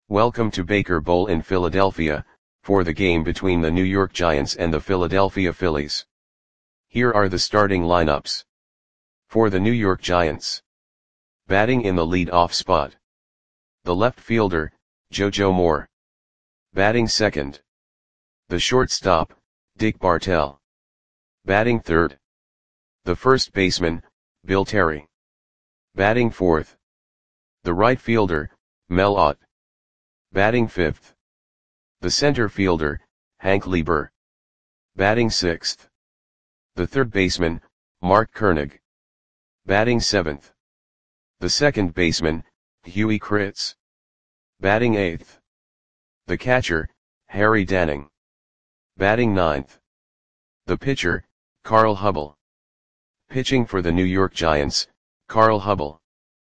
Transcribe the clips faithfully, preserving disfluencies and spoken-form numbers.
Welcome to Baker Bowl in Philadelphia, for the game between the New York Giants and the Philadelphia Phillies. Here are the starting lineups. For the New York Giants. Batting in the lead-off spot. The left fielder, JoJo Moore. Batting second. The shortstop, Dick Bartell. Batting third. The first baseman, Bill Terry. Batting fourth. The right fielder, Mel Ott. Batting fifth. The center fielder, Hank Lieber. Batting sixth. The third baseman, Mark Koenig. Batting seventh. The second baseman, Huey Kritz. Batting eighth. The catcher, Harry Danning. Batting ninth. The pitcher, Carl Hubbell. Pitching for the New York Giants, Carl Hubbell.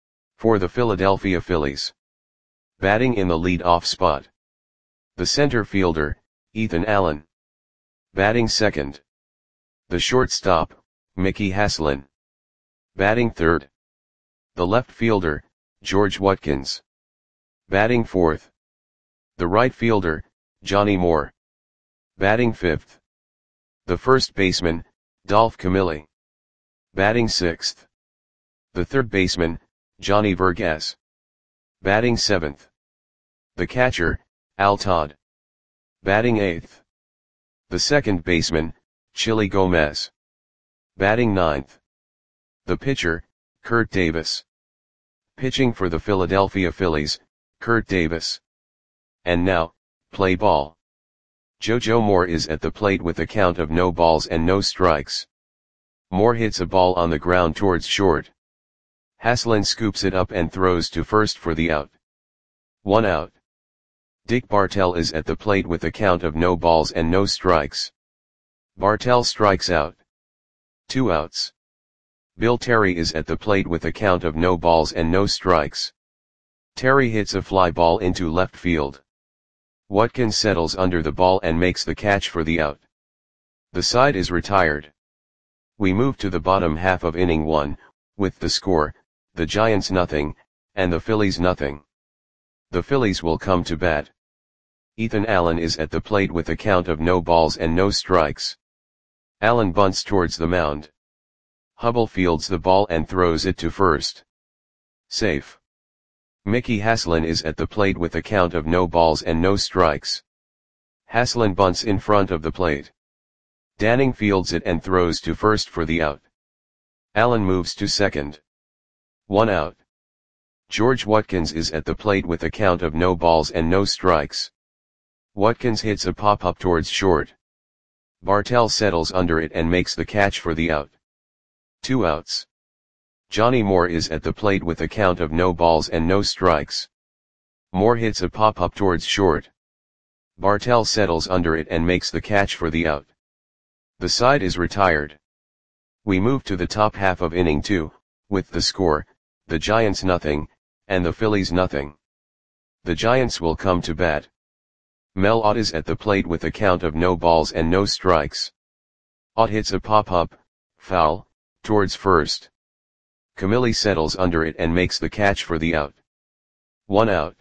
For the Philadelphia Phillies. Batting in the lead-off spot. The center fielder, Ethan Allen. Batting second. The shortstop, Mickey Haslin. Batting third. The left fielder, George Watkins. Batting fourth. The right fielder, Johnny Moore. Batting fifth. The first baseman, Dolph Camilli. Batting sixth. The third baseman, Johnny Vergas. Batting seventh. The catcher, Al Todd. Batting eighth. The second baseman, Chili Gomez. Batting ninth. The pitcher, Kurt Davis. Pitching for the Philadelphia Phillies, Kurt Davis. And now, play ball. JoJo Moore is at the plate with a count of no balls and no strikes. Moore hits a ball on the ground towards short. Haslin scoops it up and throws to first for the out. One out. Dick Bartell is at the plate with a count of no balls and no strikes. Bartell strikes out. Two outs. Bill Terry is at the plate with a count of no balls and no strikes. Terry hits a fly ball into left field. Watkins settles under the ball and makes the catch for the out. The side is retired. We move to the bottom half of inning one, with the score, the Giants nothing, and the Phillies nothing. The Phillies will come to bat. Ethan Allen is at the plate with a count of no balls and no strikes. Allen bunts towards the mound. Hubbell fields the ball and throws it to first. Safe. Mickey Haslin is at the plate with a count of no balls and no strikes. Haslin bunts in front of the plate. Danning fields it and throws to first for the out. Allen moves to second. One out. George Watkins is at the plate with a count of no balls and no strikes. Watkins hits a pop-up towards short. Bartell settles under it and makes the catch for the out. Two outs. Johnny Moore is at the plate with a count of no balls and no strikes. Moore hits a pop-up towards short. Bartell settles under it and makes the catch for the out. The side is retired. We move to the top half of inning two, with the score, the Giants nothing, and the Phillies nothing. The Giants will come to bat. Mel Ott is at the plate with a count of no balls and no strikes. Ott hits a pop-up, foul, towards first. Camilli settles under it and makes the catch for the out. One out.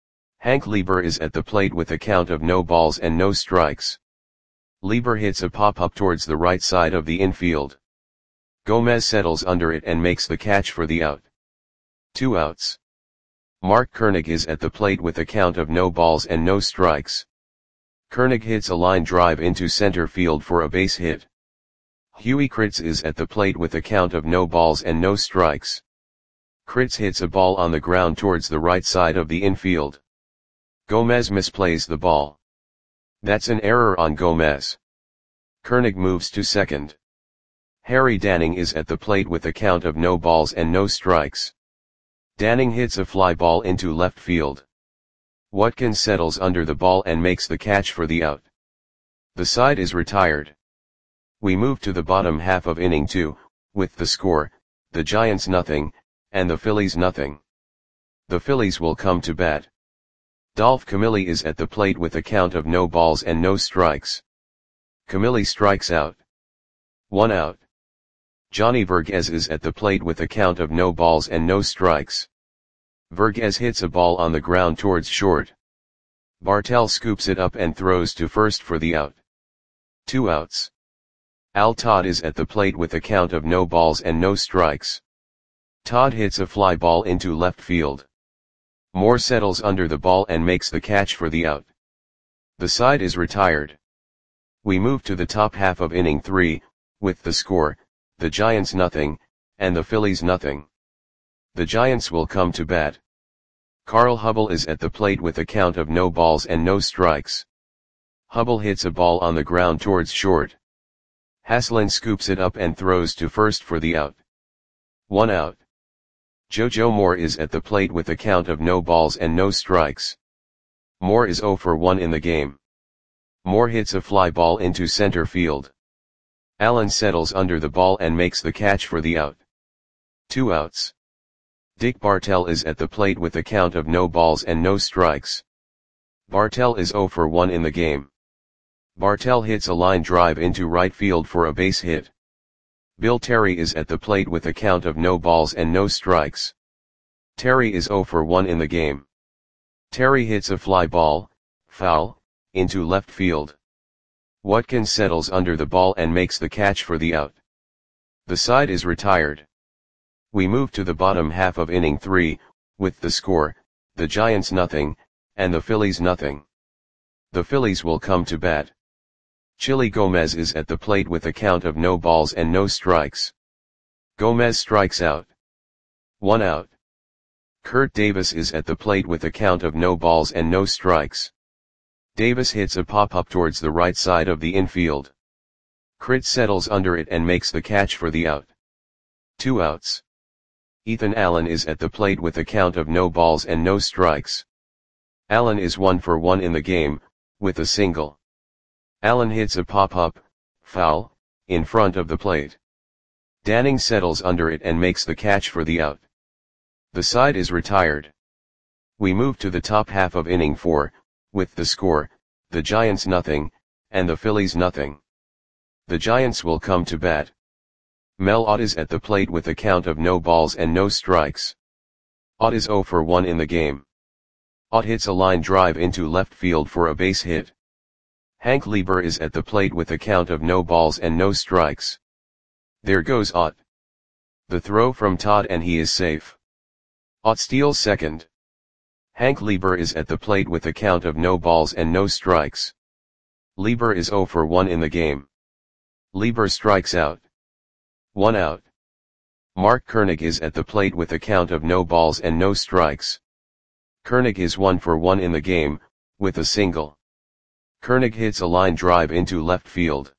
Hank Lieber is at the plate with a count of no balls and no strikes. Lieber hits a pop-up towards the right side of the infield. Gomez settles under it and makes the catch for the out. Two outs. Mark Koenig is at the plate with a count of no balls and no strikes. Koenig hits a line drive into center field for a base hit. Huey Kritz is at the plate with a count of no balls and no strikes. Kritz hits a ball on the ground towards the right side of the infield. Gomez misplays the ball. That's an error on Gomez. Koenig moves to second. Harry Danning is at the plate with a count of no balls and no strikes. Danning hits a fly ball into left field. Watkins settles under the ball and makes the catch for the out. The side is retired. We move to the bottom half of inning two, with the score, the Giants nothing, and the Phillies nothing. The Phillies will come to bat. Dolph Camilli is at the plate with a count of no balls and no strikes. Camilli strikes out. One out. Johnny Vergas is at the plate with a count of no balls and no strikes. Vergas hits a ball on the ground towards short. Bartell scoops it up and throws to first for the out. Two outs. Al Todd is at the plate with a count of no balls and no strikes. Todd hits a fly ball into left field. Moore settles under the ball and makes the catch for the out. The side is retired. We move to the top half of inning three, with the score, the Giants nothing, and the Phillies nothing. The Giants will come to bat. Carl Hubbell is at the plate with a count of no balls and no strikes. Hubbell hits a ball on the ground towards short. Haslin scoops it up and throws to first for the out. One out. JoJo Moore is at the plate with a count of no balls and no strikes. Moore is oh for one in the game. Moore hits a fly ball into center field. Allen settles under the ball and makes the catch for the out. Two outs. Dick Bartell is at the plate with a count of no balls and no strikes. Bartell is oh for one in the game. Bartell hits a line drive into right field for a base hit. Bill Terry is at the plate with a count of no balls and no strikes. Terry is oh for one in the game. Terry hits a fly ball, foul, into left field. Watkins settles under the ball and makes the catch for the out. The side is retired. We move to the bottom half of inning three, with the score, the Giants nothing, and the Phillies nothing. The Phillies will come to bat. Chili Gomez is at the plate with a count of no balls and no strikes. Gomez strikes out. One out. Kurt Davis is at the plate with a count of no balls and no strikes. Davis hits a pop-up towards the right side of the infield. Crit settles under it and makes the catch for the out. Two outs. Ethan Allen is at the plate with a count of no balls and no strikes. Allen is one for one in the game, with a single. Allen hits a pop-up, foul, in front of the plate. Danning settles under it and makes the catch for the out. The side is retired. We move to the top half of inning four, with the score, the Giants nothing, and the Phillies nothing. The Giants will come to bat. Mel Ott is at the plate with a count of no balls and no strikes. Ott is oh for one in the game. Ott hits a line drive into left field for a base hit. Hank Lieber is at the plate with a count of no balls and no strikes. There goes Ott. The throw from Todd and he is safe. Ott steals second. Hank Lieber is at the plate with a count of no balls and no strikes. Lieber is oh for one in the game. Lieber strikes out. One out. Mark Koenig is at the plate with a count of no balls and no strikes. Koenig is one for one in the game, with a single. Koenig hits a line drive into left field.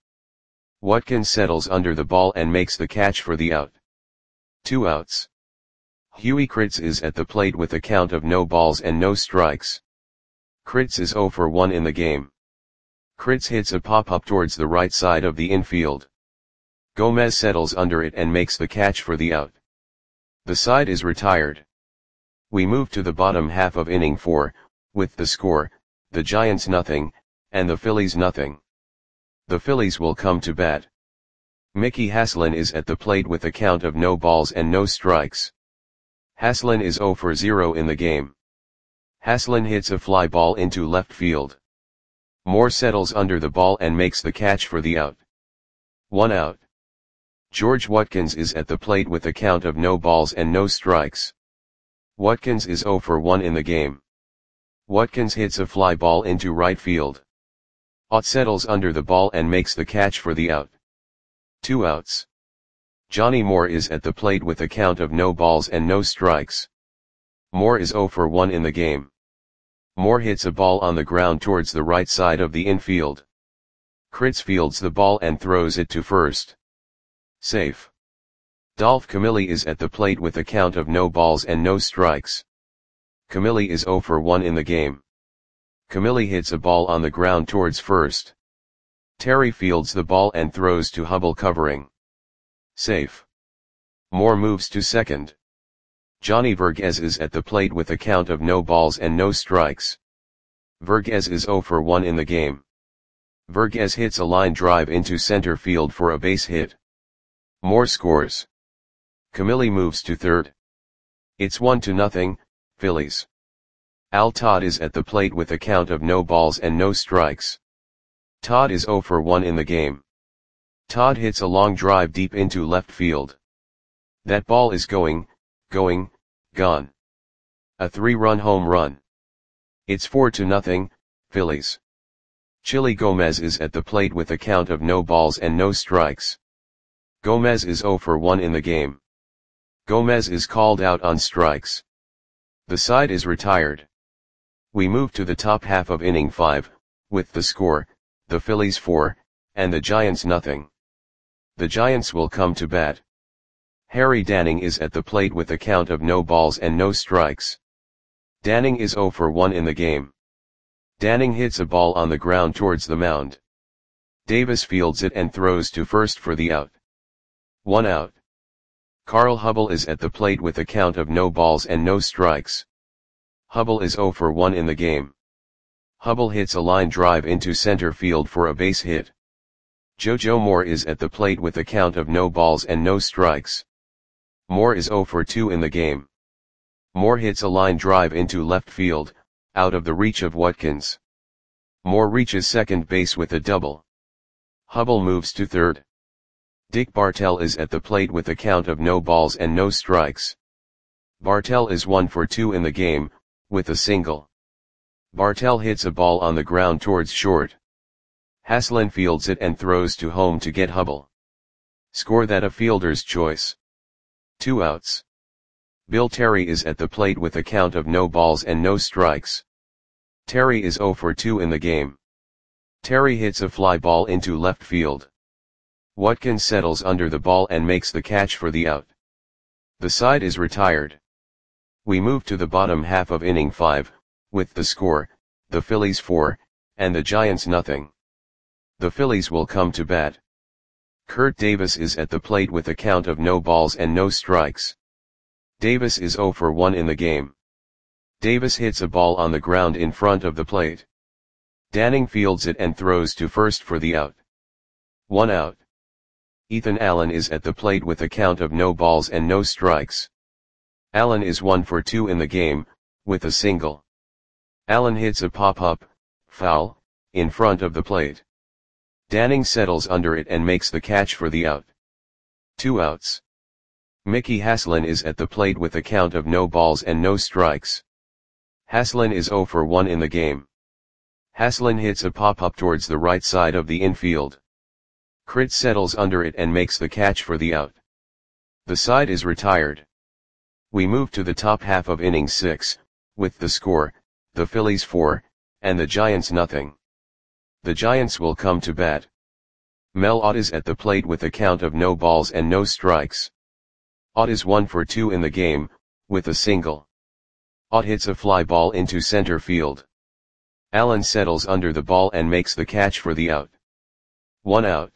Watkins settles under the ball and makes the catch for the out. Two outs. Huey Kritz is at the plate with a count of no balls and no strikes. Kritz is oh for one in the game. Kritz hits a pop-up towards the right side of the infield. Gomez settles under it and makes the catch for the out. The side is retired. We move to the bottom half of inning four, with the score, the Giants nothing, and the Phillies nothing. The Phillies will come to bat. Mickey Haslin is at the plate with a count of no balls and no strikes. Haslin is oh for zero in the game. Haslin hits a fly ball into left field. Moore settles under the ball and makes the catch for the out. One out. George Watkins is at the plate with a count of no balls and no strikes. Watkins is oh for one in the game. Watkins hits a fly ball into right field. Ott settles under the ball and makes the catch for the out. Two outs. Johnny Moore is at the plate with a count of no balls and no strikes. Moore is oh for one in the game. Moore hits a ball on the ground towards the right side of the infield. Kritz fields the ball and throws it to first. Safe. Dolph Camilli is at the plate with a count of no balls and no strikes. Camilli is oh for one in the game. Camilli hits a ball on the ground towards first. Terry fields the ball and throws to Hubbell covering. Safe. Moore moves to second. Johnny Verghese is at the plate with a count of no balls and no strikes. Verghese is oh for one in the game. Verghese hits a line drive into center field for a base hit. Moore scores. Camilli moves to third. It's one to nothing, Phillies. Al Todd is at the plate with a count of no balls and no strikes. Todd is zero for one in the game. Todd hits a long drive deep into left field. That ball is going, going, gone. A three-run home run. It's four to nothing, Phillies. Chili Gomez is at the plate with a count of no balls and no strikes. Gomez is zero for one in the game. Gomez is called out on strikes. The side is retired. We move to the top half of inning five, with the score, the Phillies four, and the Giants nothing. The Giants will come to bat. Harry Danning is at the plate with a count of no balls and no strikes. Danning is zero for one in the game. Danning hits a ball on the ground towards the mound. Davis fields it and throws to first for the out. One out. Carl Hubbell is at the plate with a count of no balls and no strikes. Hubbell is zero for one in the game. Hubbell hits a line drive into center field for a base hit. JoJo Moore is at the plate with a count of no balls and no strikes. Moore is zero for two in the game. Moore hits a line drive into left field, out of the reach of Watkins. Moore reaches second base with a double. Hubbell moves to third. Dick Bartell is at the plate with a count of no balls and no strikes. Bartell is one for two in the game, with a single. Bartell hits a ball on the ground towards short. Haslin fields it and throws to home to get Hubbell. Score that a fielder's choice. Two outs. Bill Terry is at the plate with a count of no balls and no strikes. Terry is zero for two in the game. Terry hits a fly ball into left field. Watkins settles under the ball and makes the catch for the out. The side is retired. We move to the bottom half of inning five, with the score, the Phillies four, and the Giants nothing. The Phillies will come to bat. Kurt Davis is at the plate with a count of no balls and no strikes. Davis is zero for one in the game. Davis hits a ball on the ground in front of the plate. Danning fields it and throws to first for the out. One out. Ethan Allen is at the plate with a count of no balls and no strikes. Allen is one for two in the game, with a single. Allen hits a pop-up, foul, in front of the plate. Danning settles under it and makes the catch for the out. Two outs. Mickey Haslin is at the plate with a count of no balls and no strikes. Haslin is zero for one in the game. Haslin hits a pop-up towards the right side of the infield. Crit settles under it and makes the catch for the out. The side is retired. We move to the top half of inning six, with the score, the Phillies four, and the Giants nothing. The Giants will come to bat. Mel Ott is at the plate with a count of no balls and no strikes. Ott is one for two in the game, with a single. Ott hits a fly ball into center field. Allen settles under the ball and makes the catch for the out. One out.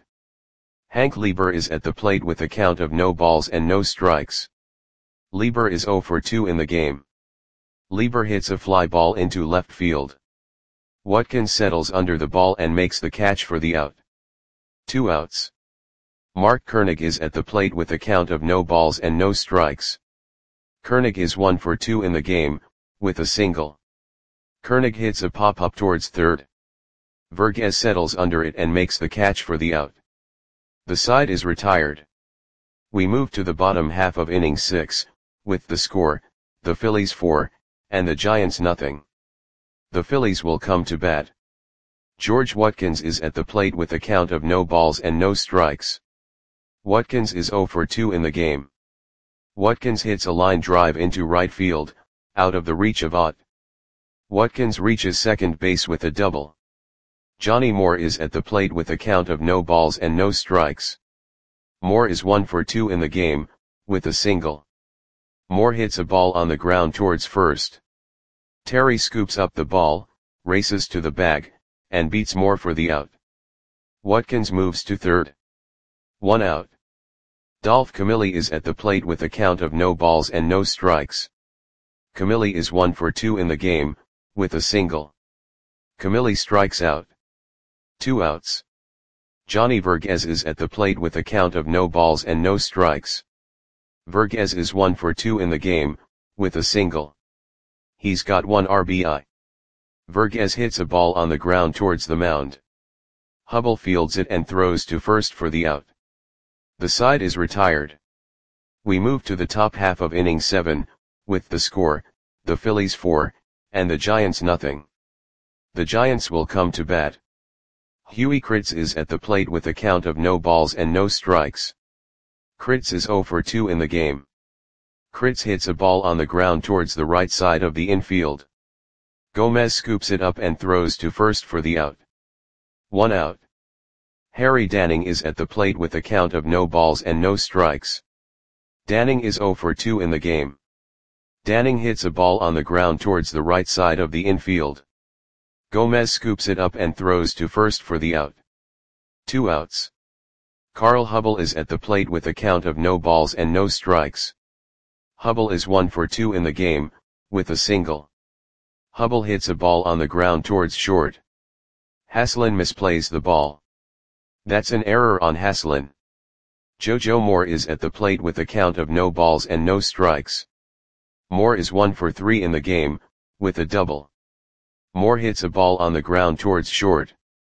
Hank Lieber is at the plate with a count of no balls and no strikes. Lieber is zero for two in the game. Lieber hits a fly ball into left field. Watkins settles under the ball and makes the catch for the out. Two outs. Mark Koenig is at the plate with a count of no balls and no strikes. Koenig is one for two in the game, with a single. Koenig hits a pop-up towards third. Vergez settles under it and makes the catch for the out. The side is retired. We move to the bottom half of inning six, with the score, the Phillies four, and the Giants nothing. The Phillies will come to bat. George Watkins is at the plate with a count of no balls and no strikes. Watkins is zero for two in the game. Watkins hits a line drive into right field, out of the reach of Ott. Watkins reaches second base with a double. Johnny Moore is at the plate with a count of no balls and no strikes. Moore is one for two in the game, with a single. Moore hits a ball on the ground towards first. Terry scoops up the ball, races to the bag, and beats Moore for the out. Watkins moves to third. One out. Dolph Camilli is at the plate with a count of no balls and no strikes. Camilli is one for two in the game, with a single. Camilli strikes out. Two outs. Johnny Vergez is at the plate with a count of no balls and no strikes. Vergez is one for two in the game, with a single. He's got one R B I. Verghese hits a ball on the ground towards the mound. Hubble fields it and throws to first for the out. The side is retired. We move to the top half of inning seven, with the score, the Phillies four, and the Giants nothing. The Giants will come to bat. Huey Kritz is at the plate with a count of no balls and no strikes. Kritz is oh for two in the game. Kritz hits a ball on the ground towards the right side of the infield. Gomez scoops it up and throws to first for the out. One out. Harry Danning is at the plate with a count of no balls and no strikes. Danning is oh for two in the game. Danning hits a ball on the ground towards the right side of the infield. Gomez scoops it up and throws to first for the out. Two outs. Carl Hubble is at the plate with a count of no balls and no strikes. Hubble is one for two in the game, with a single. Hubble hits a ball on the ground towards short. Haslin misplays the ball. That's an error on Haslin. Jojo Moore is at the plate with a count of no balls and no strikes. Moore is one for three in the game, with a double. Moore hits a ball on the ground towards short.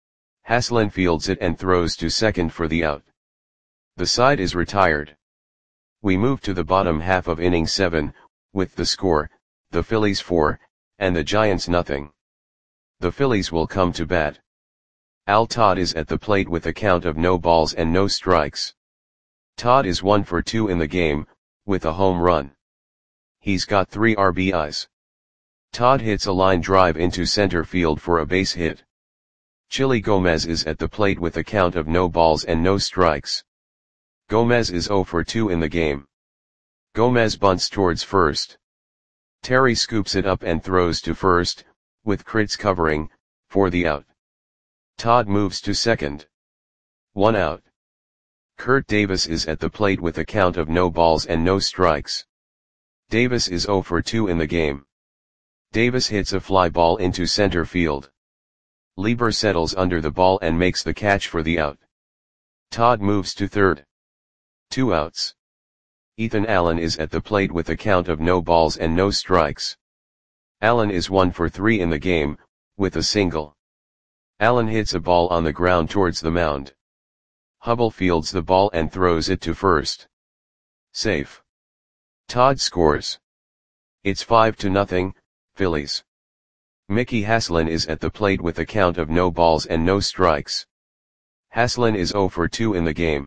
Haslin fields it and throws to second for the out. The side is retired. We move to the bottom half of inning seven, with the score, the Phillies four, and the Giants nothing. The Phillies will come to bat. Al Todd is at the plate with a count of no balls and no strikes. Todd is one for two in the game, with a home run. He's got three R B Is. Todd hits a line drive into center field for a base hit. Chili Gomez is at the plate with a count of no balls and no strikes. Gomez is oh for two in the game. Gomez bunts towards first. Terry scoops it up and throws to first, with Kritz covering, for the out. Todd moves to second. One out. Kurt Davis is at the plate with a count of no balls and no strikes. Davis is oh for two in the game. Davis hits a fly ball into center field. Lieber settles under the ball and makes the catch for the out. Todd moves to third. Two outs. Ethan Allen is at the plate with a count of no balls and no strikes. Allen is one for three in the game, with a single. Allen hits a ball on the ground towards the mound. Hubble fields the ball and throws it to first. Safe. Todd scores. It's five to nothing, Phillies. Mickey Haslin is at the plate with a count of no balls and no strikes. Haslin is oh for two in the game.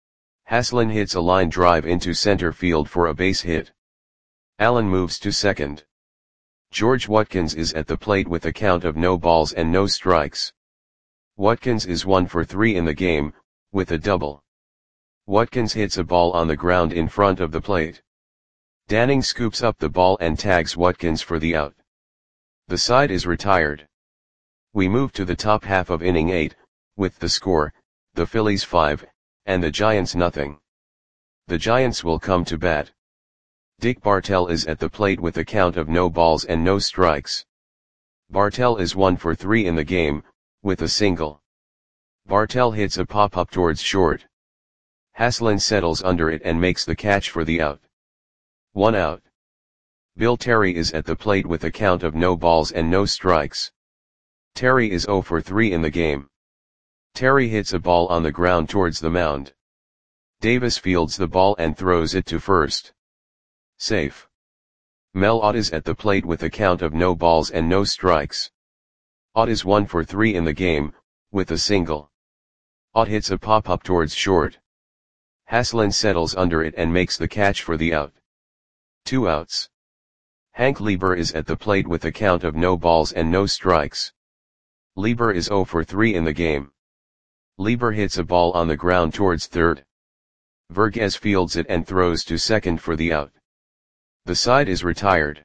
Haslin hits a line drive into center field for a base hit. Allen moves to second. George Watkins is at the plate with a count of no balls and no strikes. Watkins is one for three in the game, with a double. Watkins hits a ball on the ground in front of the plate. Danning scoops up the ball and tags Watkins for the out. The side is retired. We move to the top half of inning eight, with the score, the Phillies five, and the Giants nothing. The Giants will come to bat. Dick Bartell is at the plate with a count of no balls and no strikes. Bartell is one for three in the game, with a single. Bartell hits a pop-up towards short. Haslin settles under it and makes the catch for the out. One out. Bill Terry is at the plate with a count of no balls and no strikes. Terry is oh for three in the game. Terry hits a ball on the ground towards the mound. Davis fields the ball and throws it to first. Safe. Mel Ott is at the plate with a count of no balls and no strikes. Ott is one for three in the game, with a single. Ott hits a pop-up towards short. Haslin settles under it and makes the catch for the out. Two outs. Hank Lieber is at the plate with a count of no balls and no strikes. Lieber is oh for three in the game. Lieber hits a ball on the ground towards third. Verghese fields it and throws to second for the out. The side is retired.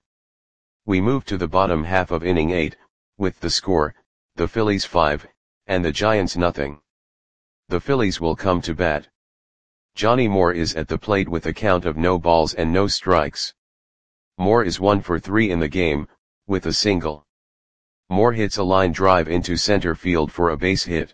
We move to the bottom half of inning eight, with the score, the Phillies five, and the Giants nothing. The Phillies will come to bat. Johnny Moore is at the plate with a count of no balls and no strikes. Moore is one for three in the game, with a single. Moore hits a line drive into center field for a base hit.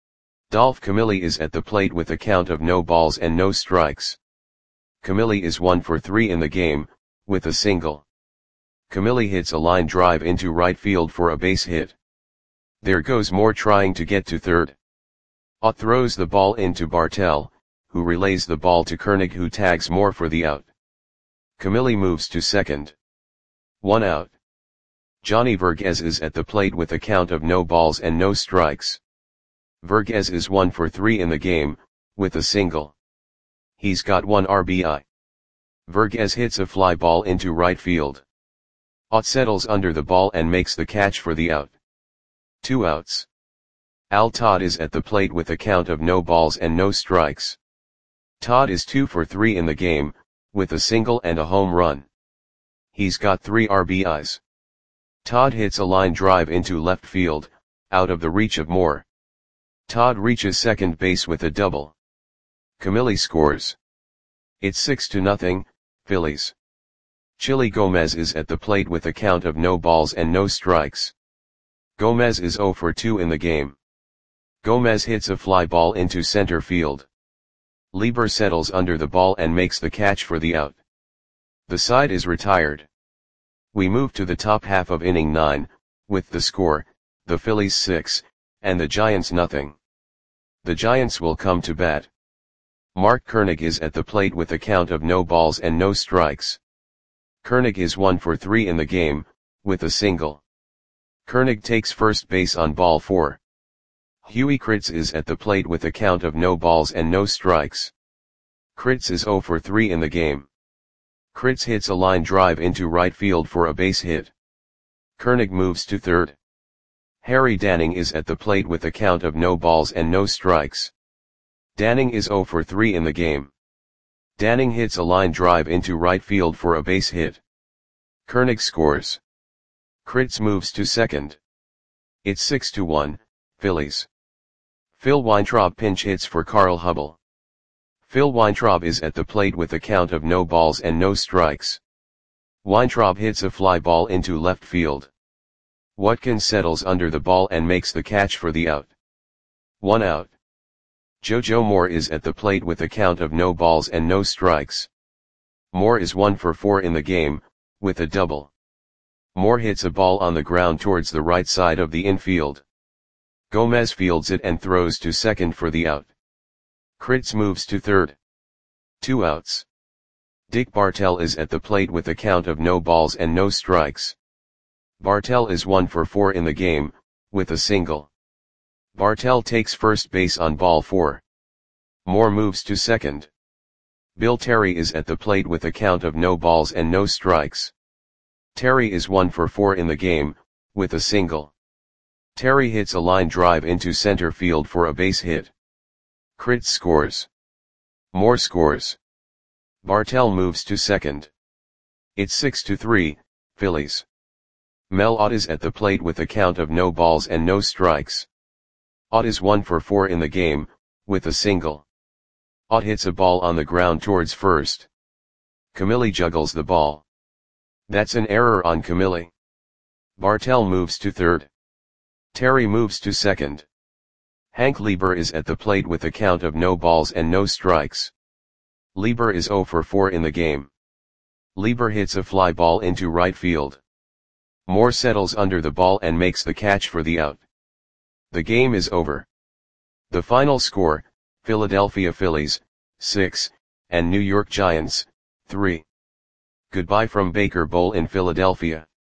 Dolph Camilli is at the plate with a count of no balls and no strikes. Camilli is one for three in the game, with a single. Camilli hits a line drive into right field for a base hit. There goes Moore trying to get to third. Ott throws the ball into Bartell, who relays the ball to Koenig, who tags Moore for the out. Camilli moves to second. One out. Johnny Verghese is at the plate with a count of no balls and no strikes. Verghese is one for three in the game, with a single. He's got one R B I. Verghese hits a fly ball into right field. Ott settles under the ball and makes the catch for the out. Two outs. Al Todd is at the plate with a count of no balls and no strikes. Todd is two for three in the game, with a single and a home run. He's got three R B Is. Todd hits a line drive into left field, out of the reach of Moore. Todd reaches second base with a double. Camilli scores. It's six to nothing, Phillies. Chili Gomez is at the plate with a count of no balls and no strikes. Gomez is zero for two in the game. Gomez hits a fly ball into center field. Lieber settles under the ball and makes the catch for the out. The side is retired. We move to the top half of inning nine, with the score, the Phillies six, and the Giants nothing. The Giants will come to bat. Mark Koenig is at the plate with a count of no balls and no strikes. Koenig is one for three in the game, with a single. Koenig takes first base on ball four. Huey Kritz is at the plate with a count of no balls and no strikes. Kritz is zero for three in the game. Kritz hits a line drive into right field for a base hit. Koenig moves to third. Harry Danning is at the plate with a count of no balls and no strikes. Danning is zero for three in the game. Danning hits a line drive into right field for a base hit. Koenig scores. Kritz moves to second. It's six to one, Phillies. Phil Weintraub pinch hits for Carl Hubbell. Phil Weintraub is at the plate with a count of no balls and no strikes. Weintraub hits a fly ball into left field. Watkins settles under the ball and makes the catch for the out. One out. JoJo Moore is at the plate with a count of no balls and no strikes. Moore is one for four in the game, with a double. Moore hits a ball on the ground towards the right side of the infield. Gomez fields it and throws to second for the out. Kritz moves to third. Two outs. Dick Bartell is at the plate with a count of no balls and no strikes. Bartell is one for four in the game, with a single. Bartell takes first base on ball four. Moore moves to second. Bill Terry is at the plate with a count of no balls and no strikes. Terry is one for four in the game, with a single. Terry hits a line drive into center field for a base hit. Kritz scores. Moore scores. Bartell moves to second. It's six to three, Phillies. Mel Ott is at the plate with a count of no balls and no strikes. Ott is one for four in the game, with a single. Ott hits a ball on the ground towards first. Camilli juggles the ball. That's an error on Camilli. Bartell moves to third. Terry moves to second. Hank Lieber is at the plate with a count of no balls and no strikes. Lieber is zero for four in the game. Lieber hits a fly ball into right field. Moore settles under the ball and makes the catch for the out. The game is over. The final score, Philadelphia Phillies, six, and New York Giants, three. Goodbye from Baker Bowl in Philadelphia.